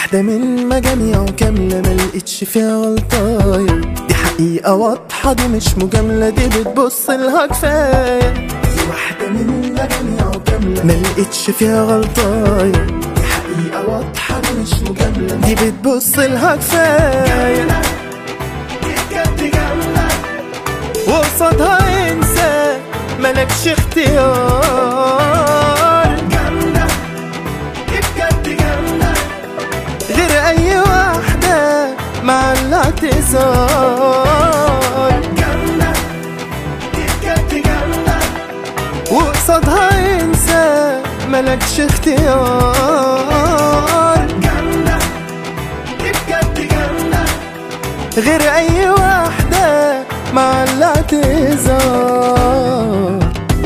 واحدة من مجاميع كاملة ملقتش فيها غلطاية، دي حقيقة واضحة دي مش مجاملة، دي بتبص لها كفاية. دي واحدة من مجاميع كاملة ملقتش فيها غلطاية، دي حقيقة واضحة دي مش مجاملة، دي بتبص لها كفاية. دي بجد جاملة وقصادها انسى ملكش اختيار. جاملة دي بجد جاملة غير اي واحدة مع الاعتذار. جاملة دي بجد جاملة وقصادها انسى ملكش اختيار. جاملة دي بجد جاملة غير اي واحدة مع الاعتذار.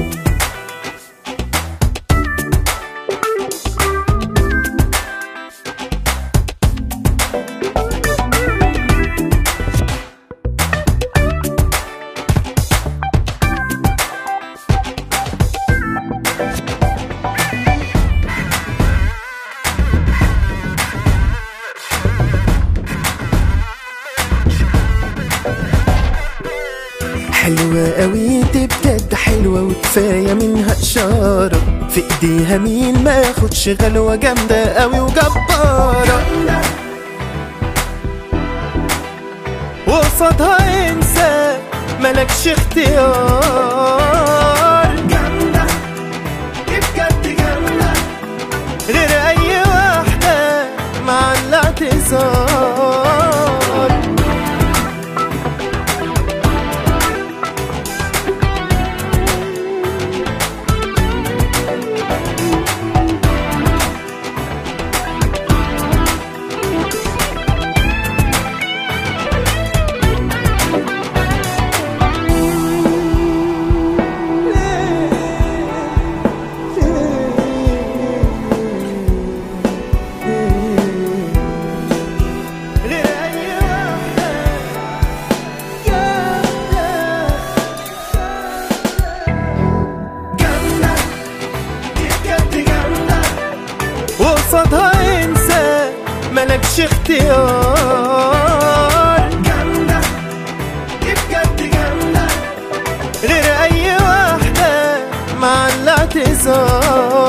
حلوة قوي دي بجد حلوة وكفاية منها إشارة، في إيديها مين ما ياخدش غلوة جامدة قوي وجبارة. وقصادها انسى ملكش اختيار. جامدة دي بجد جامدة غير أي واحدة مع الاعتذار. وقصادها انسى ملكش اختيار. جامدة دي بجد جامدة غير اي واحدة مع الاعتذار.